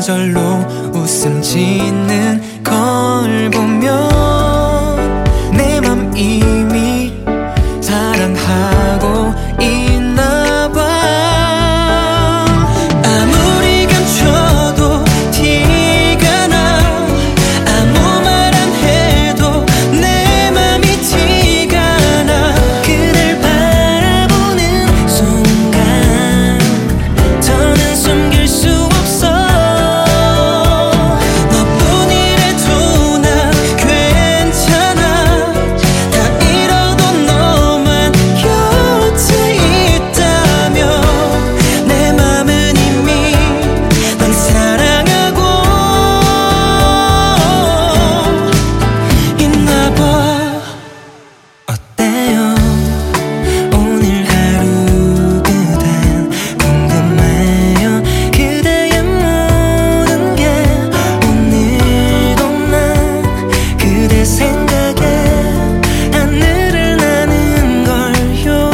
저절로 웃음 짓는 걸 보면 내 맘 이미 사랑하고 있나 봐. 아무리 감춰도 티가 나. 아무 말 안 해도 내 맘이 티가 나. 그댈 바라보는 순간 더는 숨길 수 없어. 너뿐이래도 난 괜찮아. 다 잃어도 너만 곁에 있다며. 내 맘은 이미 널 사랑하고 있나 봐. 어때요? 오늘 하루 그댄 궁금해요. 그대의 모든 게. 오늘도 난 그대 생각에 하늘을 나는 걸요.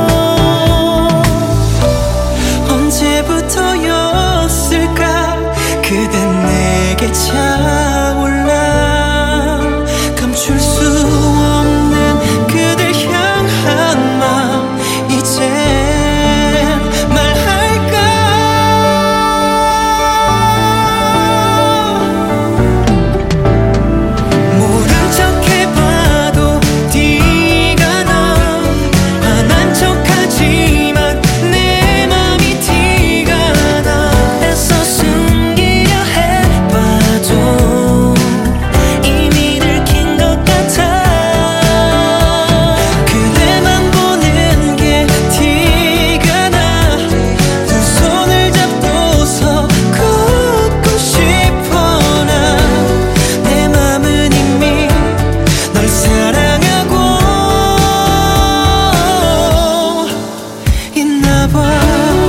언제부터였을까 그댄 내게 차올라. 감출 수 없는 그댈 향한 마음 이젠 말할까. 모른 척 해봐도 티가 나. 화난 척하지만 내 맘이 티가 나. 애써 숨기려 해봐도 이미 들킨 것 같아. 그대만 보는 게 티가 나. 두 손을 잡고서 걷고 싶어. 나 내 맘은 이미 널 사랑하고 있나 봐.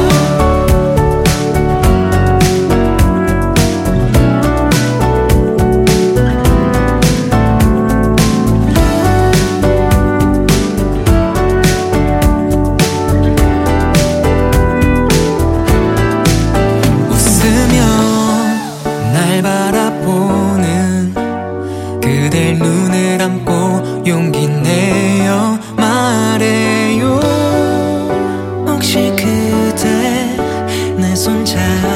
웃으며 날 바라보는 그댈 눈을 감고 용기 내어 말해요. 혹시 그대 내 손 잡